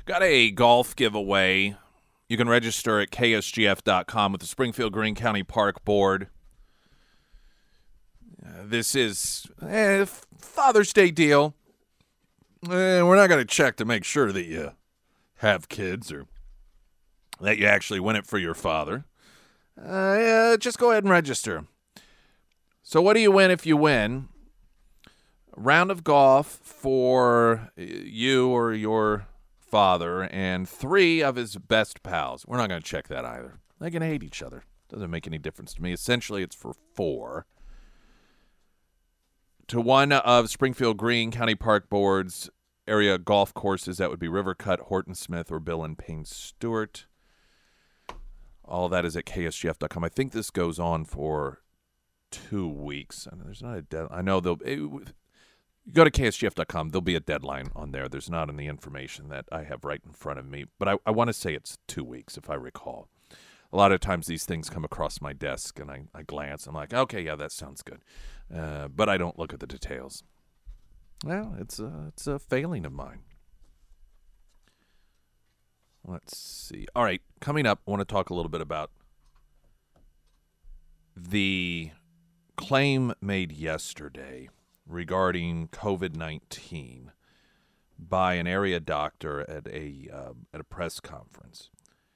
Got a golf giveaway. You can register at ksgf.com with the Springfield Greene County Park Board. This is a Father's Day deal. We're not going to check to make sure that you have kids or that you actually win it for your father. Just go ahead and register. So what do you win if you win? A round of golf for you or your father and 3 of his best pals. We're not going to check that either. They can hate each other. Doesn't make any difference to me. Essentially, it's for 4. To one of Springfield Greene County Park Board's area golf courses. That would be Rivercut, Horton Smith, or Bill and Payne Stewart. All that is at ksgf.com. I think this goes on for 2 weeks. And there's not a deadline. I know go to ksgf.com. There'll be a deadline on there. There's not in the information that I have right in front of me. But I want to say it's 2 weeks, if I recall. A lot of times these things come across my desk, and I glance. I'm like, okay, yeah, that sounds good. But I don't look at the details. Well, it's a failing of mine. Let's see. All right, coming up, I want to talk a little bit about the claim made yesterday regarding COVID-19 by an area doctor at a press conference.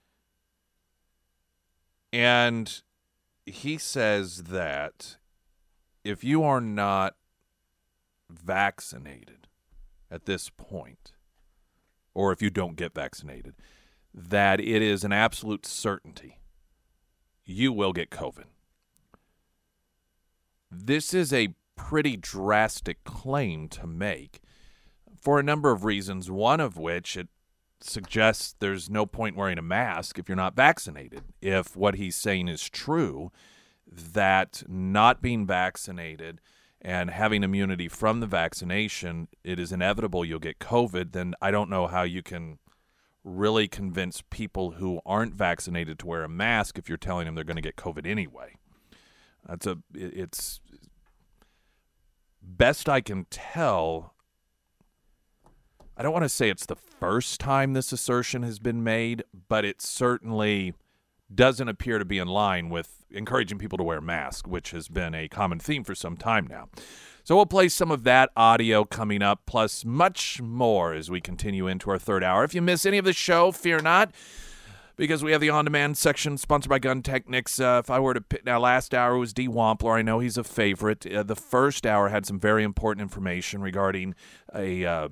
And he says that if you are not vaccinated at this point, or if you don't get vaccinated, that it is an absolute certainty you will get COVID. This is a pretty drastic claim to make for a number of reasons, one of which it suggests there's no point wearing a mask if you're not vaccinated. If what he's saying is true, that not being vaccinated and having immunity from the vaccination, it is inevitable you'll get COVID, then I don't know how you can really convince people who aren't vaccinated to wear a mask if you're telling them they're going to get COVID anyway. It's best I can tell, I don't want to say it's the first time this assertion has been made, but it certainly doesn't appear to be in line with encouraging people to wear masks, which has been a common theme for some time now. So we'll play some of that audio coming up, plus much more as we continue into our third hour. If you miss any of the show, fear not, because we have the on-demand section sponsored by Gun Technics. If I were to pick, now last hour was D. Wampler. I know he's a favorite. The first hour had some very important information regarding a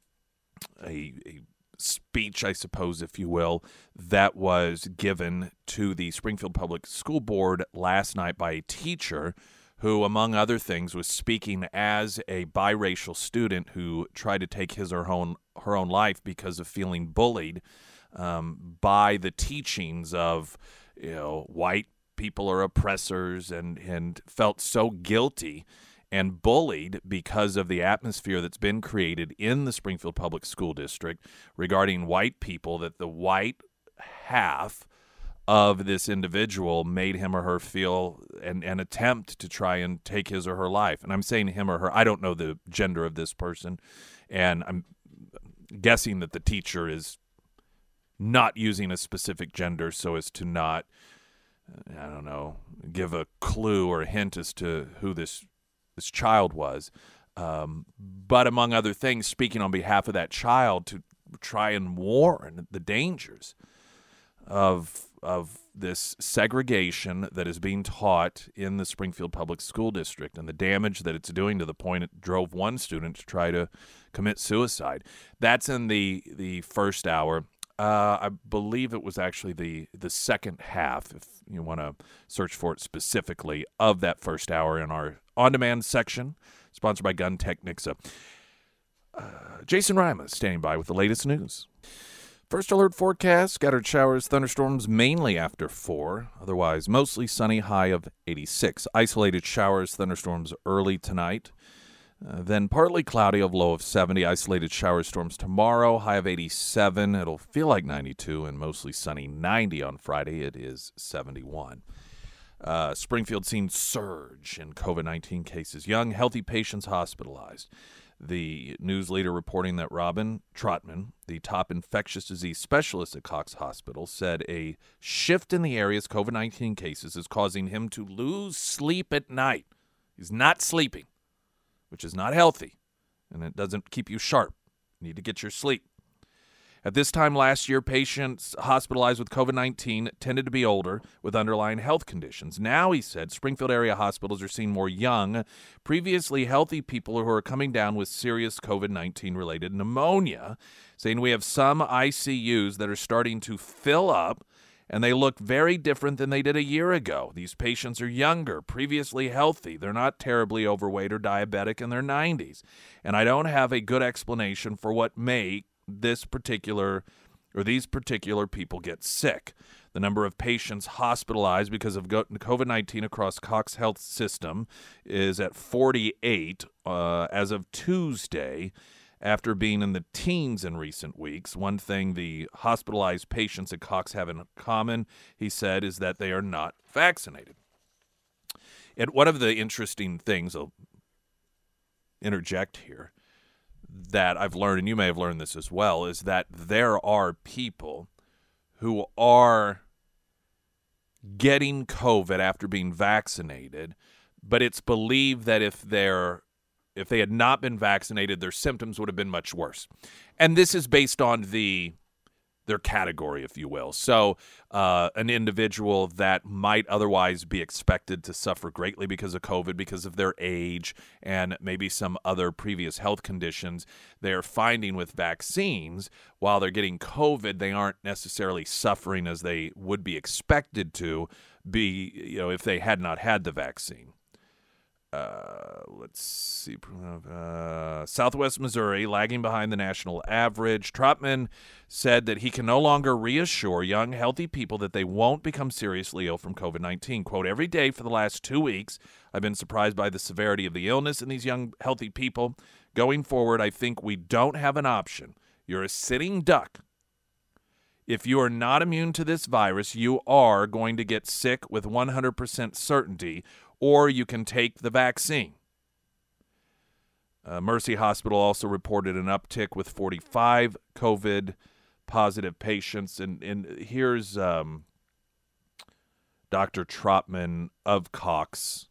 speech, I suppose, if you will, that was given to the Springfield Public School Board last night by a teacher who, among other things, was speaking as a biracial student who tried to take his or her own life because of feeling bullied by the teachings of, white people are oppressors, and felt so guilty and bullied because of the atmosphere that's been created in the Springfield Public School District regarding white people, that the white half of this individual made him or her feel and attempt to try and take his or her life. And I'm saying him or her, I don't know the gender of this person, and I'm guessing that the teacher is not using a specific gender so as to not, give a clue or a hint as to who this child was, but among other things, speaking on behalf of that child to try and warn the dangers of this segregation that is being taught in the Springfield Public School District and the damage that it's doing to the point it drove one student to try to commit suicide. That's in the first hour. I believe it was actually the second half, if you want to search for it specifically, of that first hour in our on-demand section, sponsored by Gun Technics. Jason Rima standing by with the latest news. First alert forecast, scattered showers, thunderstorms mainly after 4, otherwise mostly sunny, high of 86. Isolated showers, thunderstorms early tonight. Then partly cloudy, of low of 70. Isolated showers, storms tomorrow, high of 87. It'll feel like 92 and mostly sunny, 90 on Friday. It is 71. Springfield seen surge in COVID-19 cases. Young, healthy patients hospitalized. The news leader reporting that Robin Trotman, the top infectious disease specialist at Cox Hospital, said a shift in the area's COVID-19 cases is causing him to lose sleep at night. He's not sleeping, which is not healthy, and it doesn't keep you sharp. You need to get your sleep. At this time last year, patients hospitalized with COVID-19 tended to be older with underlying health conditions. Now, he said, Springfield area hospitals are seeing more young, previously healthy people who are coming down with serious COVID-19 related pneumonia, saying we have some ICUs that are starting to fill up, and they look very different than they did a year ago. These patients are younger, previously healthy. They're not terribly overweight or diabetic in their 90s. And I don't have a good explanation for what may these particular people get sick. The number of patients hospitalized because of COVID-19 across Cox Health System is at 48 as of Tuesday, after being in the teens in recent weeks. One thing the hospitalized patients at Cox have in common, he said, is that they are not vaccinated. And one of the interesting things, I'll interject here, that I've learned, and you may have learned this as well, is that there are people who are getting COVID after being vaccinated, but it's believed that if they had not been vaccinated, their symptoms would have been much worse. And this is based on their category, if you will. So an individual that might otherwise be expected to suffer greatly because of COVID, because of their age and maybe some other previous health conditions, they're finding with vaccines, while they're getting COVID, they aren't necessarily suffering as they would be expected to be, if they had not had the vaccine. Let's see. Southwest Missouri lagging behind the national average. Trotman said that he can no longer reassure young, healthy people that they won't become seriously ill from COVID-19. Quote, every day for the last 2 weeks, I've been surprised by the severity of the illness in these young, healthy people. Going forward, I think we don't have an option. You're a sitting duck. If you are not immune to this virus, you are going to get sick with 100% certainty, or you can take the vaccine. Mercy Hospital also reported an uptick with 45 COVID-positive patients. And here's Dr. Trotman of Cox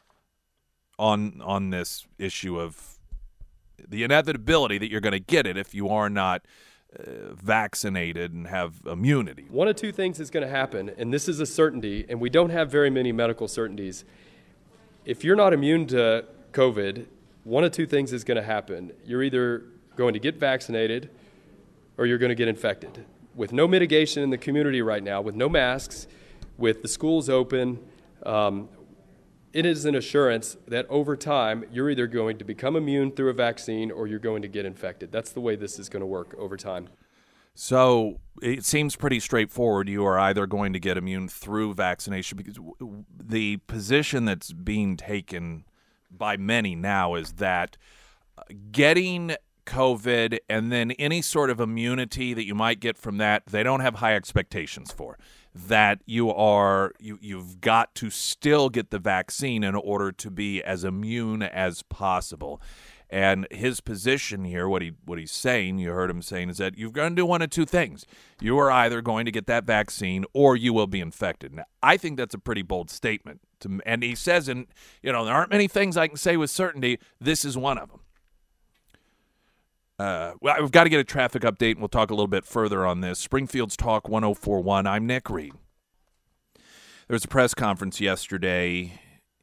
on this issue of the inevitability that you're going to get it if you are not vaccinated and have immunity. One of two things is going to happen, and this is a certainty, and we don't have very many medical certainties. If you're not immune to COVID, one of two things is going to happen. You're either going to get vaccinated or you're going to get infected. With no mitigation in the community right now, with no masks, with the schools open, it is an assurance that over time you're either going to become immune through a vaccine or you're going to get infected. That's the way this is going to work over time. So it seems pretty straightforward. You are either going to get immune through vaccination, because the position that's being taken by many now is that getting COVID and then any sort of immunity that you might get from that, they don't have high expectations for. That you've got to still get the vaccine in order to be as immune as possible. And his position here, what he's saying, you heard him saying, is that you're going to do one of two things. You are either going to get that vaccine or you will be infected. Now, I think that's a pretty bold statement. And he says, there aren't many things I can say with certainty. This is one of them. Well, we've got to get a traffic update, and we'll talk a little bit further on this. Springfield's Talk 1041. I'm Nick Reed. There was a press conference yesterday,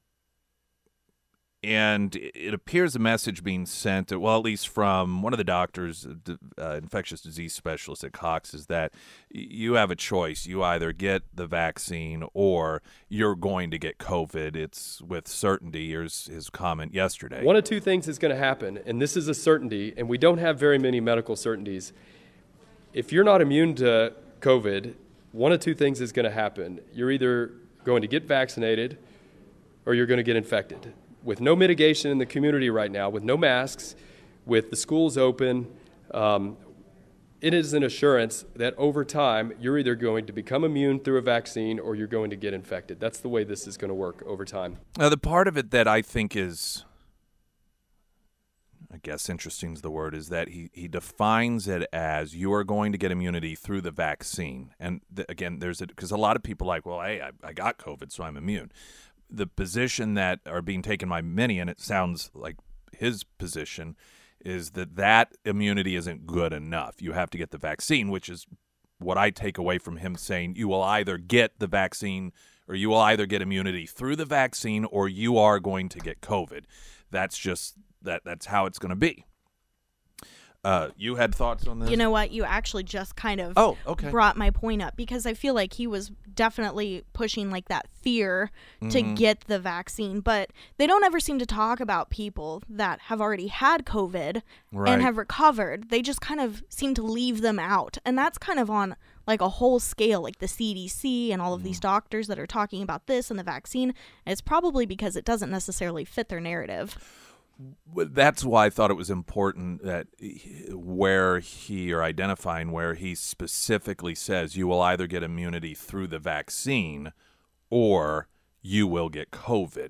and it appears a message being sent, at least from one of the doctors, infectious disease specialist at Cox, is that you have a choice. You either get the vaccine or you're going to get COVID. It's with certainty. Here's his comment yesterday. One of two things is going to happen, and this is a certainty, and we don't have very many medical certainties. If you're not immune to COVID, one of two things is going to happen. You're either going to get vaccinated or you're going to get infected. With no mitigation in the community right now, with no masks, with the schools open, it is an assurance that over time you're either going to become immune through a vaccine or you're going to get infected. That's the way this is going to work over time. Now, the part of it that I think I guess interesting is the word, is that he defines it as you are going to get immunity through the vaccine. And again, because a lot of people are like, well, hey, I got COVID, so I'm immune. The position that are being taken by many, and it sounds like his position, is that immunity isn't good enough. You have to get the vaccine, which is what I take away from him saying you will either get the vaccine or you will either get immunity through the vaccine or you are going to get COVID. That's just that's how it's going to be. You had thoughts on this? You know what? You actually just kind of brought my point up, because I feel like he was definitely pushing like that fear to get the vaccine, but they don't ever seem to talk about people that have already had COVID and have recovered. They just kind of seem to leave them out. And that's kind of on like a whole scale, like the CDC and all of these doctors that are talking about this and the vaccine. And it's probably because it doesn't necessarily fit their narrative. That's why I thought it was important that where he specifically says you will either get immunity through the vaccine or you will get COVID.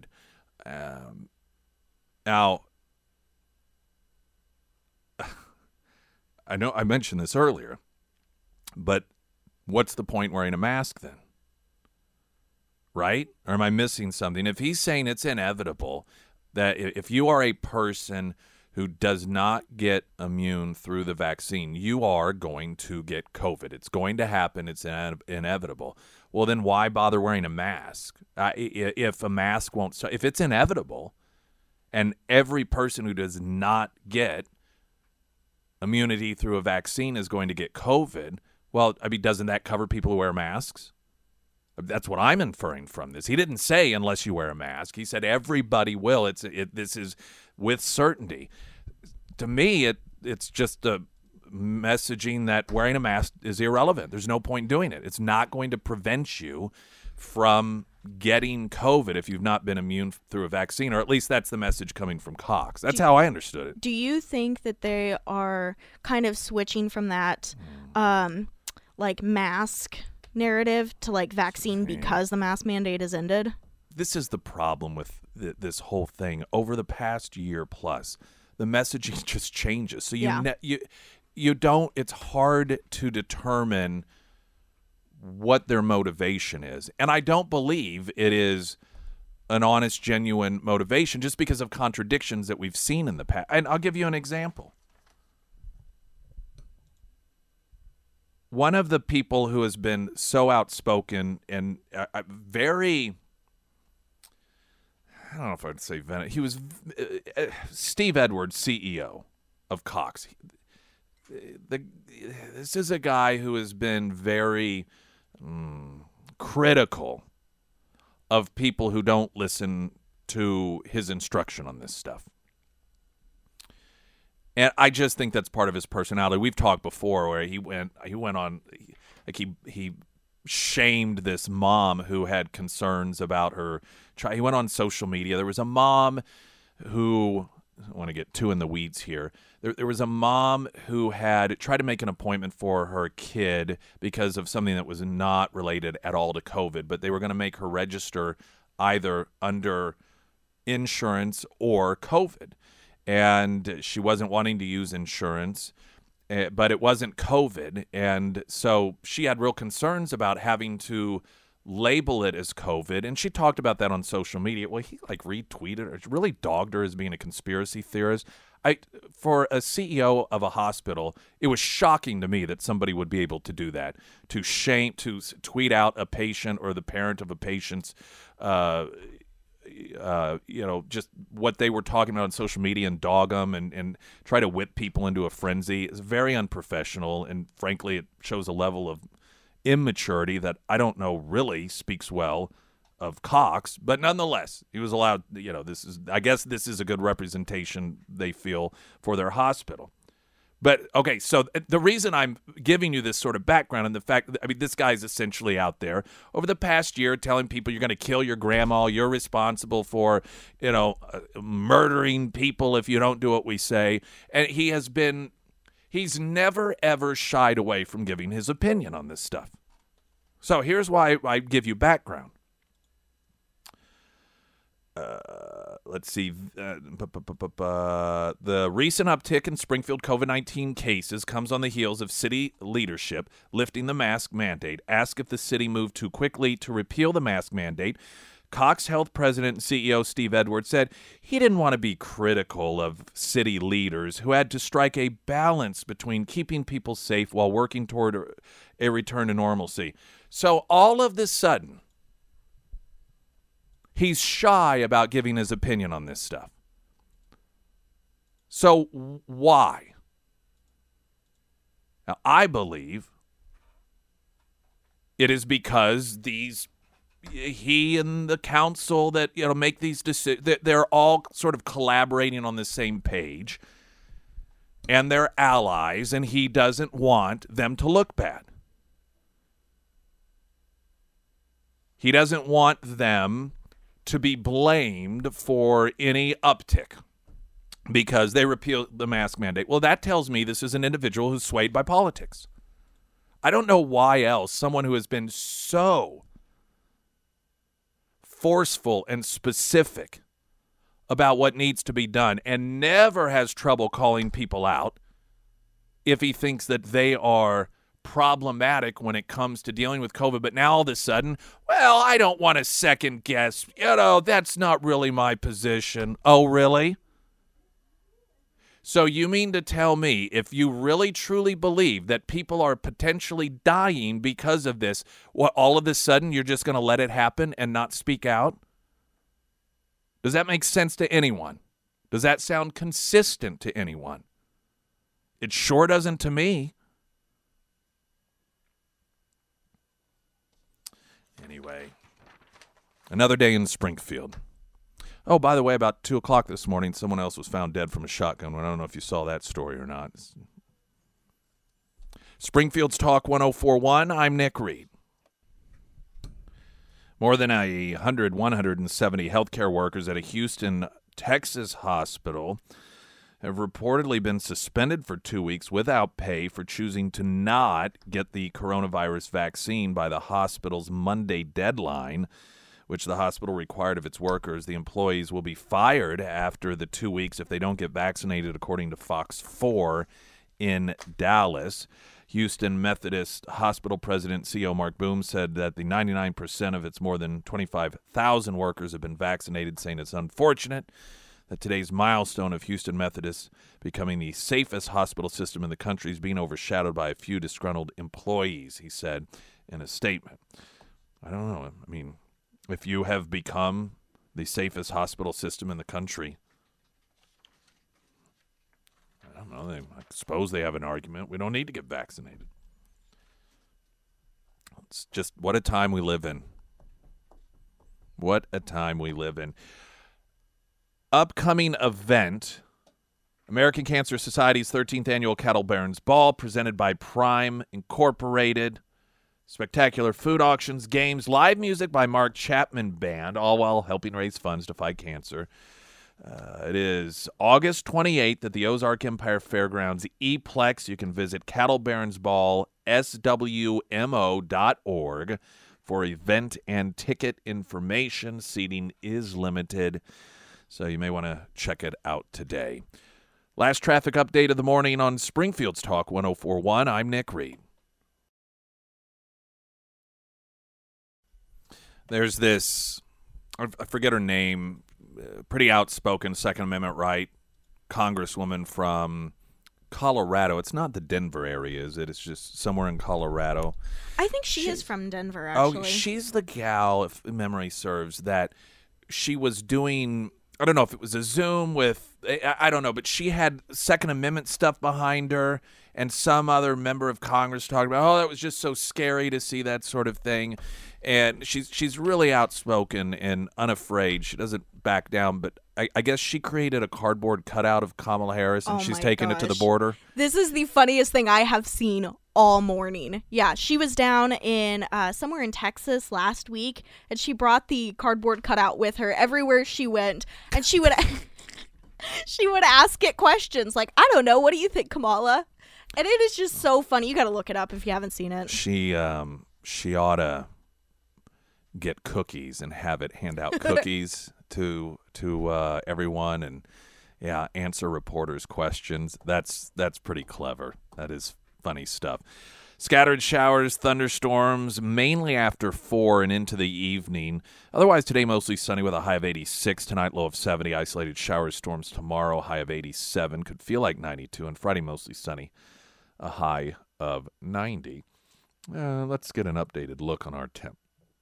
Now, I know I mentioned this earlier, but what's the point wearing a mask then? Right? Or am I missing something? If he's saying it's inevitable that if you are a person who does not get immune through the vaccine, you are going to get COVID. It's going to happen. It's inevitable. Well, then why bother wearing a mask? If a mask won't, if it's inevitable and every person who does not get immunity through a vaccine is going to get COVID, well, I mean, doesn't that cover people who wear masks? That's what I'm inferring from this. He didn't say unless you wear a mask. He said everybody will. This is with certainty. To me, it's just a messaging that wearing a mask is irrelevant. There's no point in doing it. It's not going to prevent you from getting COVID if you've not been immune through a vaccine, or at least that's the message coming from Cox. That's how I understood it. Do you think that they are kind of switching from that like mask narrative to like vaccine because the mask mandate is ended? This is the problem with this whole thing. Over the past year plus, the messaging just changes. So you don't. It's hard to determine what their motivation is, and I don't believe it is an honest, genuine motivation just because of contradictions that we've seen in the past. And I'll give you an example. One of the people who has been so outspoken and very, I don't know if I'd say he was Steve Edwards, CEO of Cox. This is a guy who has been very critical of people who don't listen to his instruction on this stuff. And I just think that's part of his personality. We've talked before where he went on, like he shamed this mom who had concerns about her. He went on social media. There was a mom who, I don't want to get too in the weeds here. There was a mom who had tried to make an appointment for her kid because of something that was not related at all to COVID, but they were going to make her register either under insurance or COVID. And she wasn't wanting to use insurance, but it wasn't COVID. And so she had real concerns about having to label it as COVID. And she talked about that on social media. Well, he like retweeted her, really dogged her as being a conspiracy theorist. For a CEO of a hospital, it was shocking to me that somebody would be able to do that, to tweet out a patient or the parent of a patient's just what they were talking about on social media and dog them and try to whip people into a frenzy. It's very unprofessional, and frankly, it shows a level of immaturity that I don't know really speaks well of Cox. But nonetheless, he was allowed. I guess this is a good representation they feel for their hospital. But, okay, so the reason I'm giving you this sort of background and the fact that, this guy's essentially out there over the past year telling people you're going to kill your grandma, you're responsible for, murdering people if you don't do what we say. And he's never, ever shied away from giving his opinion on this stuff. So here's why I give you background. let's see. The recent uptick in Springfield COVID-19 cases comes on the heels of city leadership lifting the mask mandate. Asked if the city moved too quickly to repeal the mask mandate, Cox Health President and CEO Steve Edwards said he didn't want to be critical of city leaders who had to strike a balance between keeping people safe while working toward a return to normalcy. So all of a sudden, he's shy about giving his opinion on this stuff. So why? Now, I believe it is because he and the council that make these decisions, they're all sort of collaborating on the same page, and they're allies, and he doesn't want them to look bad. He doesn't want them to be blamed for any uptick because they repealed the mask mandate. Well, that tells me this is an individual who's swayed by politics. I don't know why else someone who has been so forceful and specific about what needs to be done and never has trouble calling people out if he thinks that they are problematic when it comes to dealing with COVID. But now all of a sudden, well, I don't want to second guess. That's not really my position. Oh, really? So you mean to tell me if you really truly believe that people are potentially dying because of this, what, all of a sudden you're just going to let it happen and not speak out? Does that make sense to anyone? Does that sound consistent to anyone? It sure doesn't to me. Anyway, another day in Springfield. Oh, by the way, about 2 o'clock this morning, someone else was found dead from a shotgun. I don't know if you saw that story or not. Springfield's Talk 1041, I'm Nick Reed. More than 170 healthcare workers at a Houston, Texas hospital have reportedly been suspended for 2 weeks without pay for choosing to not get the coronavirus vaccine by the hospital's Monday deadline, which the hospital required of its workers. The employees will be fired after the 2 weeks if they don't get vaccinated, according to Fox 4 in Dallas. Houston Methodist Hospital President CEO Mark Boom said that the 99% of its more than 25,000 workers have been vaccinated, saying it's unfortunate that today's milestone of Houston Methodist becoming the safest hospital system in the country is being overshadowed by a few disgruntled employees, he said in a statement. I don't know. I mean, if you have become the safest hospital system in the country, I don't know. I suppose they have an argument. We don't need to get vaccinated. It's just what a time we live in. What a time we live in. Upcoming event, American Cancer Society's 13th Annual Cattle Barons Ball, presented by Prime Incorporated. Spectacular food auctions, games, live music by Mark Chapman Band, all while helping raise funds to fight cancer. It is August 28th at the Ozark Empire Fairgrounds E-Plex. You can visit cattlebaronsball.swmo.org for event and ticket information. Seating is limited, so you may want to check it out today. Last traffic update of the morning on Springfield's Talk 1041. I'm Nick Reed. There's this, I forget her name, pretty outspoken Second Amendment right congresswoman from Colorado. It's not the Denver area, is it? It's just somewhere in Colorado. I think she is from Denver, actually. Oh, she's the gal, if memory serves, that she was doing, I don't know if it was a Zoom with, I don't know, but she had Second Amendment stuff behind her, and some other member of Congress talking about, oh, that was just so scary to see that sort of thing. And she's really outspoken and unafraid. She doesn't back down, but I guess she created a cardboard cutout of Kamala Harris, and she's taking it to the border. This is the funniest thing I have seen all morning. Yeah, she was down in somewhere in Texas last week, and she brought the cardboard cutout with her everywhere she went, and she would she would ask it questions like, I don't know, what do you think, Kamala? And it is just so funny. You got to look it up if you haven't seen it. She ought to get cookies and have it hand out cookies to everyone and answer reporters' questions. That's pretty clever. That is funny stuff. Scattered showers, thunderstorms, mainly after 4 and into the evening. Otherwise, today mostly sunny with a high of 86. Tonight, low of 70. Isolated showers, storms tomorrow, high of 87. Could feel like 92. And Friday, mostly sunny, a high of 90. Let's get an updated look on our temp.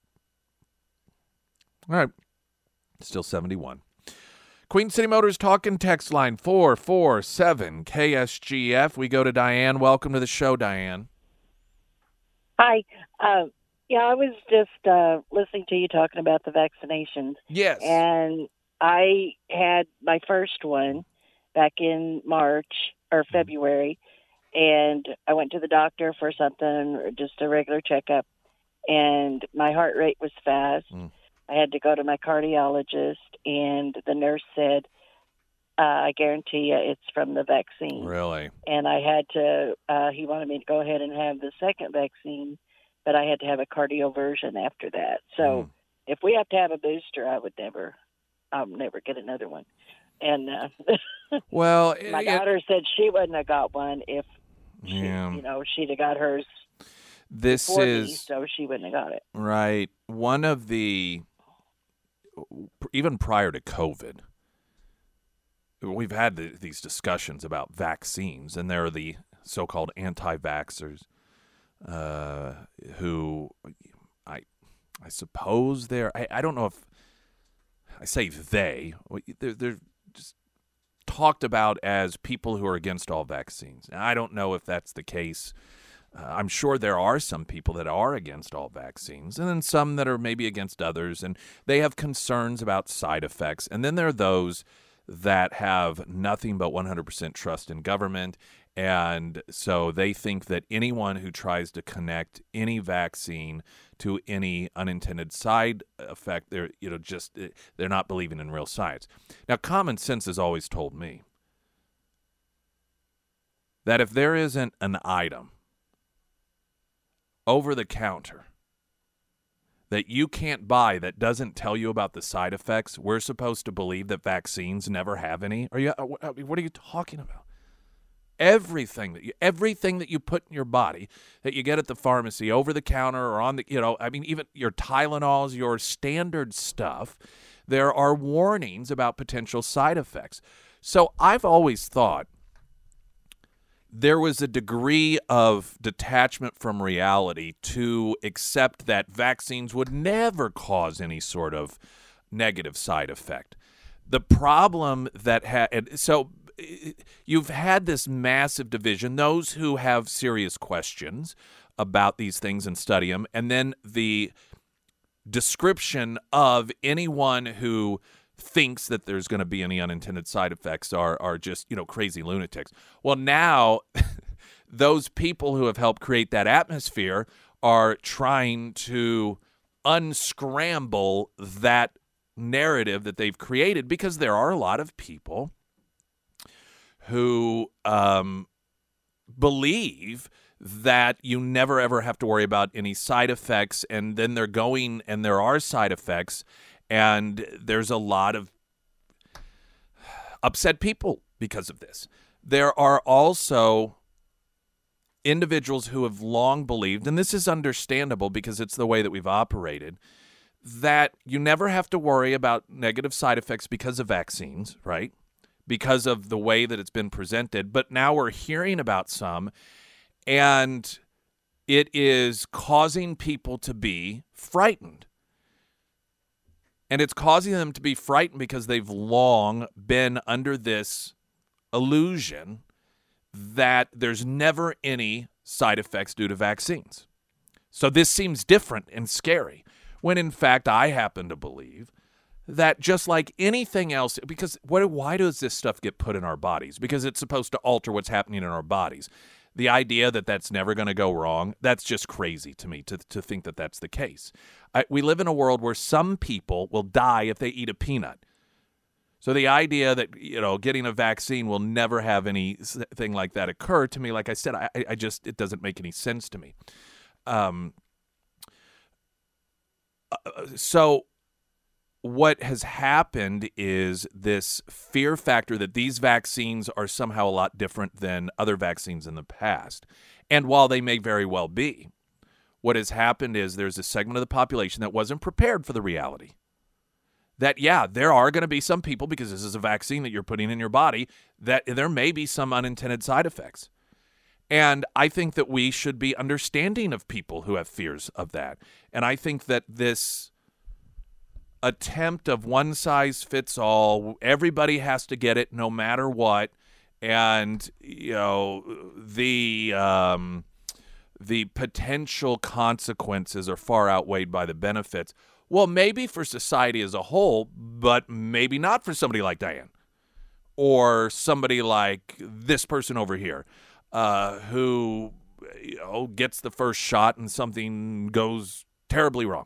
All right, still 71. Queen City Motors talking text line 447-KSGF. We go to Diane. Welcome to the show, Diane. Hi. I was just listening to you talking about the vaccinations. Yes. And I had my first one back in March or February, and I went to the doctor for something, just a regular checkup, and my heart rate was fast. I had to go to my cardiologist, and the nurse said, I guarantee you it's from the vaccine. Really? And I had to, he wanted me to go ahead and have the second vaccine, but I had to have a cardioversion after that. So if we have to have a booster, I'll never get another one. And well, my daughter said she wouldn't have got one if she'd have got hers. This is me, so she wouldn't have got it. Right. One of the, even prior to COVID, we've had these discussions about vaccines, and there are the so-called anti-vaxxers who I suppose I don't know if I say they're just talked about as people who are against all vaccines. Now, I don't know if that's the case. I'm sure there are some people that are against all vaccines, and then some that are maybe against others, and they have concerns about side effects. And then there are those that have nothing but 100% trust in government, and so they think that anyone who tries to connect any vaccine to any unintended side effect, they're not believing in real science. Now, common sense has always told me that if there isn't an item over the counter that you can't buy that doesn't tell you about the side effects, we're supposed to believe that vaccines never have any? What are you talking about? Everything that you put in your body that you get at the pharmacy, over the counter, or on the, even your Tylenols, your standard stuff, there are warnings about potential side effects. So I've always thought there was a degree of detachment from reality to accept that vaccines would never cause any sort of negative side effect. The problem so you've had this massive division, those who have serious questions about these things and study them, and then the description of anyone who thinks that there's going to be any unintended side effects are just, crazy lunatics. Well, now those people who have helped create that atmosphere are trying to unscramble that narrative that they've created, because there are a lot of people who believe that you never, ever have to worry about any side effects, and then they're going and there are side effects, and there's a lot of upset people because of this. There are also individuals who have long believed, and this is understandable because it's the way that we've operated, that you never have to worry about negative side effects because of vaccines, right? Because of the way that it's been presented. But now we're hearing about some, and it is causing people to be frightened. And it's causing them to be frightened because they've long been under this illusion that there's never any side effects due to vaccines. So this seems different and scary, when in fact I happen to believe that just like anything else, because why does this stuff get put in our bodies? Because it's supposed to alter what's happening in our bodies. The idea that that's never going to go wrong, that's just crazy to me to think that that's the case. We live in a world where some people will die if they eat a peanut. So the idea that, getting a vaccine will never have anything like that occur, to me, like I said, it doesn't make any sense to me. So what has happened is this fear factor that these vaccines are somehow a lot different than other vaccines in the past. And while they may very well be, what has happened is there's a segment of the population that wasn't prepared for the reality that, yeah, there are going to be some people, because this is a vaccine that you're putting in your body, that there may be some unintended side effects. And I think that we should be understanding of people who have fears of that. And I think that this attempt of one size fits all, everybody has to get it no matter what, and the potential consequences are far outweighed by the benefits. Well, maybe for society as a whole, but maybe not for somebody like Diane or somebody like this person over here who gets the first shot and something goes terribly wrong.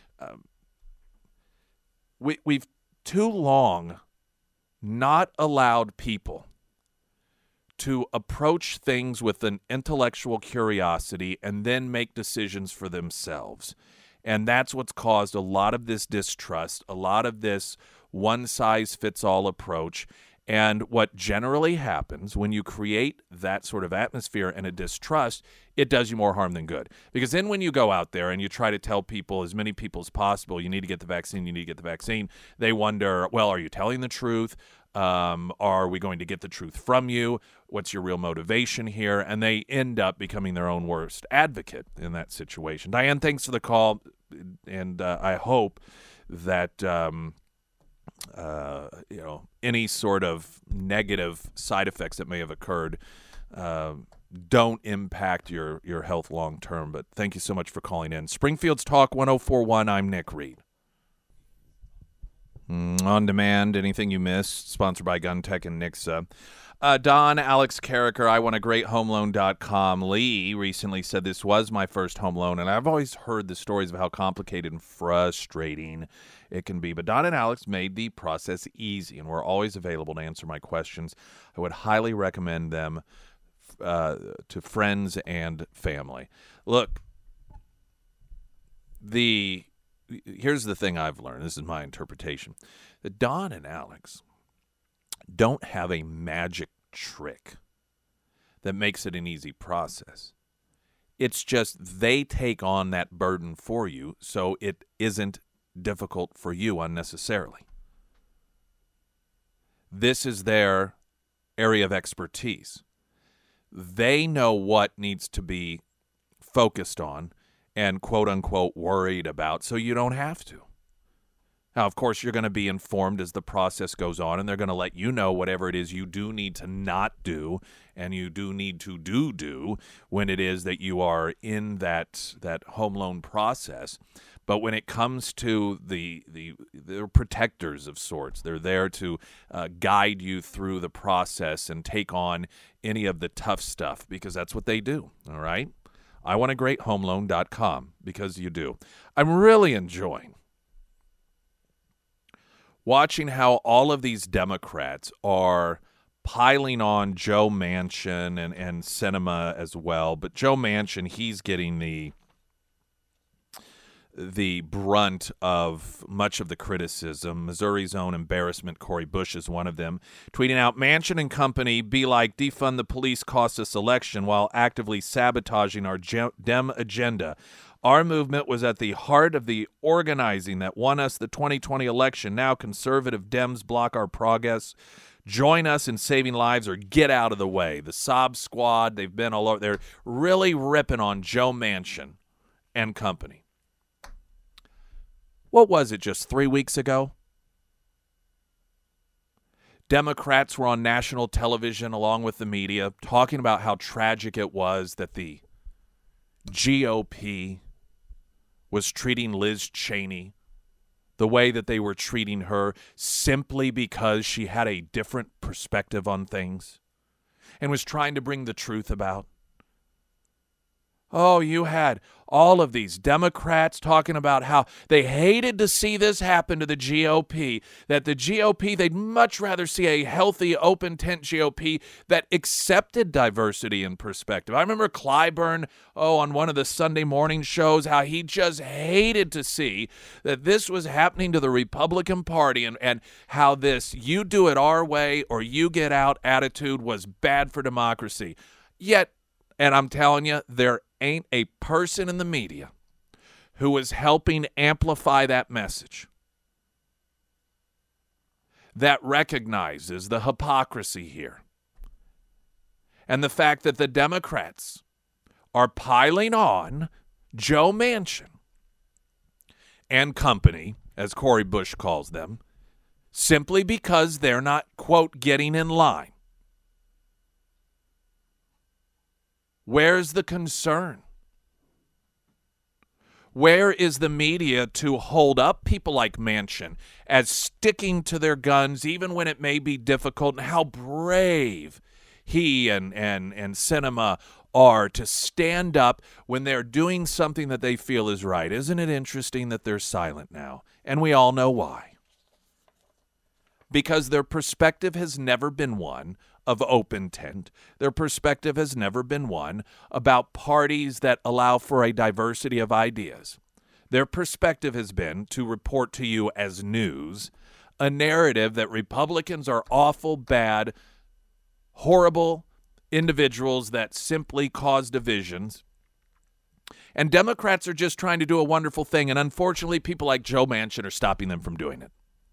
We've too long not allowed people to approach things with an intellectual curiosity and then make decisions for themselves. And that's what's caused a lot of this distrust, a lot of this one-size-fits-all approach. And what generally happens when you create that sort of atmosphere and a distrust, it does you more harm than good. Because then when you go out there and you try to tell people, as many people as possible, you need to get the vaccine, they wonder, well, are you telling the truth? Are we going to get the truth from you? What's your real motivation here? And they end up becoming their own worst advocate in that situation. Diane, thanks for the call, and I hope that any sort of negative side effects that may have occurred don't impact your health long term. But thank you so much for calling in. Springfield's Talk 1041. I'm Nick Reed. On Demand, anything you missed, sponsored by GunTech and Nixa. Don, Alex Carricker, I want a great homeloan.com. Lee recently said this was my first home loan, and I've always heard the stories of how complicated and frustrating it can be. But Don and Alex made the process easy, and we're always available to answer my questions. I would highly recommend them to friends and family. Look, here's the thing I've learned. This is my interpretation. That Don and Alex don't have a magic trick that makes it an easy process. It's just they take on that burden for you, so it isn't difficult for you unnecessarily. This is their area of expertise. They know what needs to be focused on and quote-unquote worried about, so you don't have to. Now, of course, you're going to be informed as the process goes on, and they're going to let you know whatever it is you do need to not do and you do need to do when it is that you are in that home loan process. But when it comes to they're protectors of sorts. They're there to guide you through the process and take on any of the tough stuff, because that's what they do, all right? I want a great homeloan.com, because you do. I'm really enjoying watching how all of these Democrats are piling on Joe Manchin and Sinema as well. But Joe Manchin, he's getting the brunt of much of the criticism. Missouri's own embarrassment, Cori Bush, is one of them, tweeting out, Manchin and company be like defund the police cost us election while actively sabotaging our Dem agenda. Our movement was at the heart of the organizing that won us the 2020 election. Now conservative Dems block our progress. Join us in saving lives or get out of the way. The Sob Squad, they've been all over. They're really ripping on Joe Manchin and company. What was it, just 3 weeks ago? Democrats were on national television along with the media talking about how tragic it was that the GOP was treating Liz Cheney the way that they were treating her simply because she had a different perspective on things and was trying to bring the truth about. Oh, you had all of these Democrats talking about how they hated to see this happen to the GOP, that the GOP, they'd much rather see a healthy, open-tent GOP that accepted diversity and perspective. I remember Clyburn, on one of the Sunday morning shows, how he just hated to see that this was happening to the Republican Party and how this you do it our way or you get out attitude was bad for democracy. Yet, and I'm telling you, there ain't a person in the media who is helping amplify that message, that recognizes the hypocrisy here and the fact that the Democrats are piling on Joe Manchin and company, as Cori Bush calls them, simply because they're not, quote, getting in line. Where's the concern? Where is the media to hold up people like Manchin as sticking to their guns even when it may be difficult, and how brave he and Sinema are to stand up when they're doing something that they feel is right? Isn't it interesting that they're silent now? And we all know why. Because their perspective has never been one of open tent. Their perspective has never been one about parties that allow for a diversity of ideas. Their perspective has been to report to you as news a narrative that Republicans are awful, bad, horrible individuals that simply cause divisions. And Democrats are just trying to do a wonderful thing, and unfortunately people like Joe Manchin are stopping them from doing it.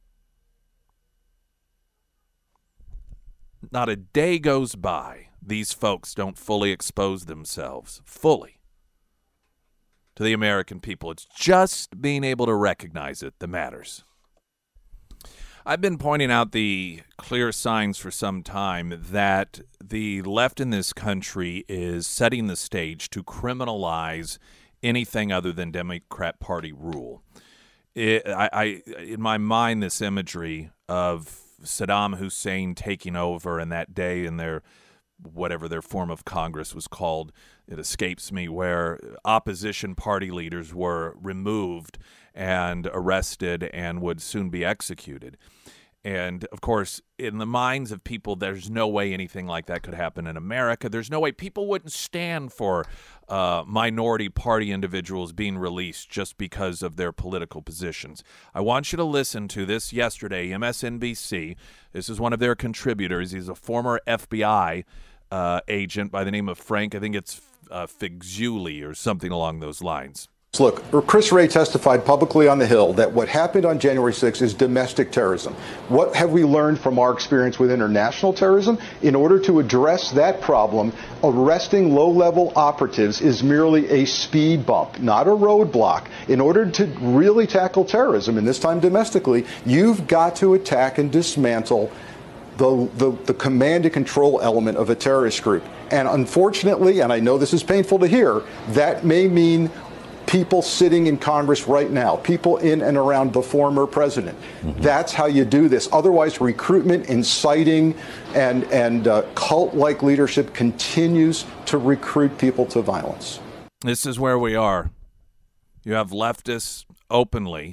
Not a day goes by these folks don't fully expose themselves fully to the American people. It's just being able to recognize it that matters. I've been pointing out the clear signs for some time that the left in this country is setting the stage to criminalize anything other than Democrat Party rule. In my mind, this imagery of Saddam Hussein taking over and that day in their whatever their form of Congress was called, it escapes me, where opposition party leaders were removed and arrested and would soon be executed. And, of course, in the minds of people, there's no way anything like that could happen in America. There's no way people wouldn't stand for minority party individuals being released just because of their political positions. I want you to listen to this yesterday, MSNBC. This is one of their contributors. He's a former FBI agent by the name of Frank, I think it's Figzuli or something along those lines. Look, Chris Wray testified publicly on the Hill that what happened on January 6th is domestic terrorism. What have we learned from our experience with international terrorism? In order to address that problem, arresting low-level operatives is merely a speed bump, not a roadblock. In order to really tackle terrorism, and this time domestically, you've got to attack and dismantle the command and control element of a terrorist group. And unfortunately, and I know this is painful to hear, that may mean people sitting in Congress right now, people in and around the former president. Mm-hmm. That's how you do this. Otherwise, recruitment, inciting, and cult-like leadership continues to recruit people to violence. This is where we are. You have leftists openly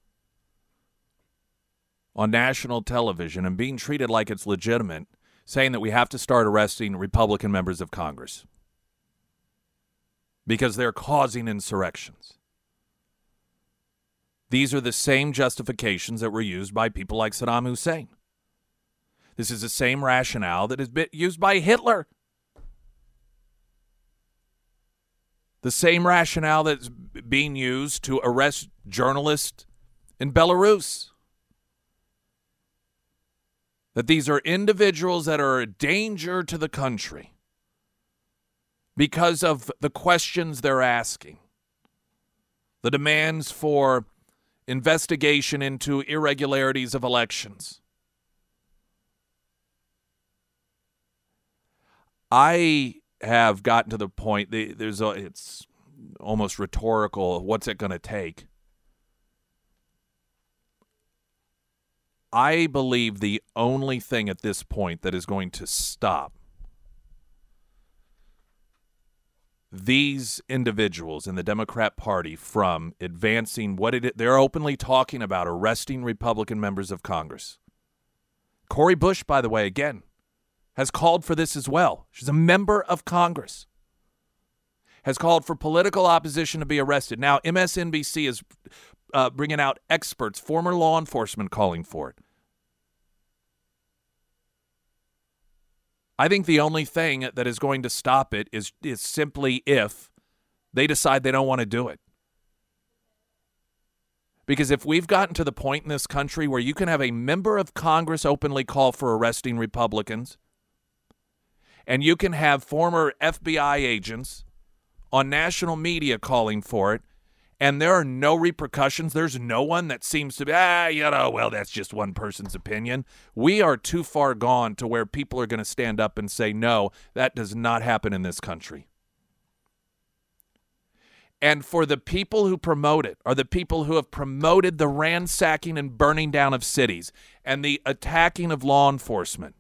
on national television and being treated like it's legitimate, saying that we have to start arresting Republican members of Congress because they're causing insurrections. These are the same justifications that were used by people like Saddam Hussein. This is the same rationale that has been used by Hitler. The same rationale that's being used to arrest journalists in Belarus. That these are individuals that are a danger to the country because of the questions they're asking, the demands for investigation into irregularities of elections. I have gotten to the point, it's almost rhetorical, what's it going to take? I believe the only thing at this point that is going to stop these individuals in the Democrat Party from advancing they're openly talking about arresting Republican members of Congress. Cori Bush, by the way, again, has called for this as well. She's a member of Congress. Has called for political opposition to be arrested. Now, MSNBC is bringing out experts, former law enforcement, calling for it. I think the only thing that is going to stop it is simply if they decide they don't want to do it. Because if we've gotten to the point in this country where you can have a member of Congress openly call for arresting Republicans, and you can have former FBI agents on national media calling for it, and there are no repercussions, there's no one that seems to be, that's just one person's opinion. We are too far gone to where people are going to stand up and say, no, that does not happen in this country. And for the people who promote it are the people who have promoted the ransacking and burning down of cities and the attacking of law enforcement.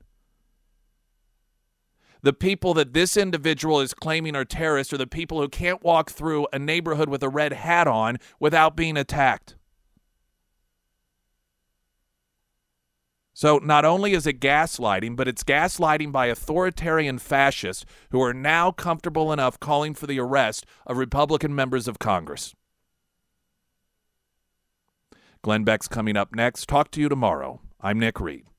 The people that this individual is claiming are terrorists are the people who can't walk through a neighborhood with a red hat on without being attacked. So not only is it gaslighting, but it's gaslighting by authoritarian fascists who are now comfortable enough calling for the arrest of Republican members of Congress. Glenn Beck's coming up next. Talk to you tomorrow. I'm Nick Reed.